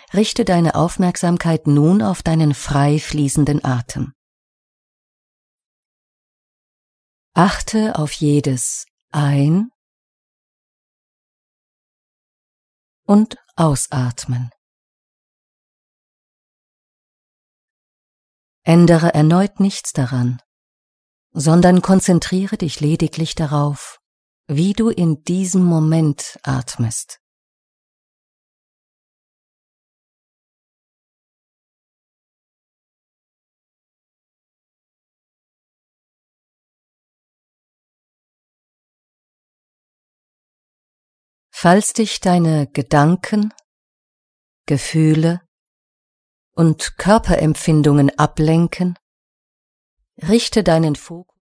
richte deine Aufmerksamkeit nun auf deinen frei fließenden Atem. Achte auf jedes Ein- und Ausatmen. Ändere erneut nichts daran, sondern konzentriere dich lediglich darauf, wie du in diesem Moment atmest. Falls dich deine Gedanken, Gefühle und Körperempfindungen ablenken, richte deinen Fokus